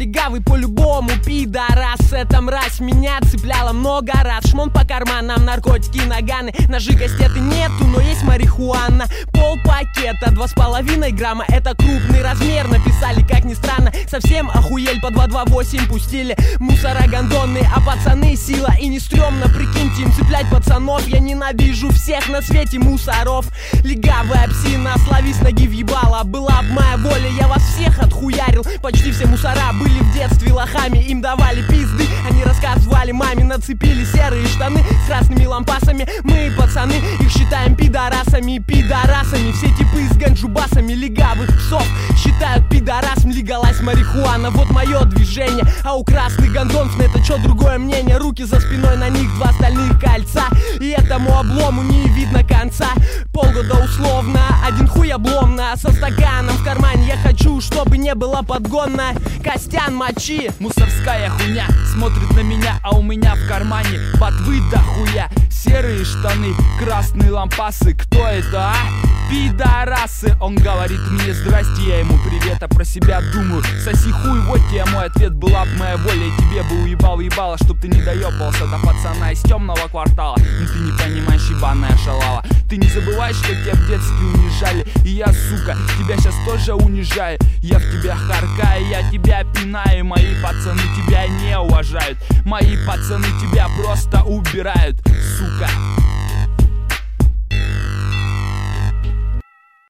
легавый по-любому пидорас. Эта мразь меня цепляла много раз. Шмон по карманам, наркотики, наганы. Ножи, кастеты нету, но есть марихуана. Пол пакета, 2,5 грамма. Это крупный размер, написали, как ни странно. Совсем охуель, по 2,28 пустили. Мусора гондонные, а пацаны сила. И не стрёмно, прикиньте, им цеплять пацанов. Я ненавижу всех на свете мусоров. Легавая псина, словись ноги въебала. Была б моя воля, я вас всех отхуярил. Почти все мусора были в детстве лохами. Им давали пизды, они рассказывали маме. Нацепили серые штаны с красными лампасами. Мы, пацаны, их считаем пидорасами. Пидорасами, все типы с ганджубасами. Легавых псов считают пидорасами. Легалась марихуана, вот мое движение. А у красных гондонцев на это чё другое мнение. Руки за спиной, на них 2 стальных кольца. И этому облому не видно конца. Полгода условно, 1 хуй обломно. Со стаканом в кармане я хочу, чтобы не было подгонно. Костян, мочи. Мусорская хуйня смотрит на меня, а у меня в кармане ботвы до хуя. Серые штаны, красные лампасы. Кто это, а? Пидорасы. Он говорит мне здрасте, я ему привет, а про себя думаю: соси хуй, вот тебе мой ответ. Была бы моя воля, и тебе бы уебал-ебало, чтоб ты не доебался до пацана из темного квартала. Ну ты не понимаешь, ебаная шалава. Ты не забывай, что тебя в детстве унижали. И я, сука, тебя сейчас тоже унижаю. Я в тебя харкаю, я тебя пинаю. Мои пацаны тебя не уважают. Мои пацаны тебя просто убирают, сука.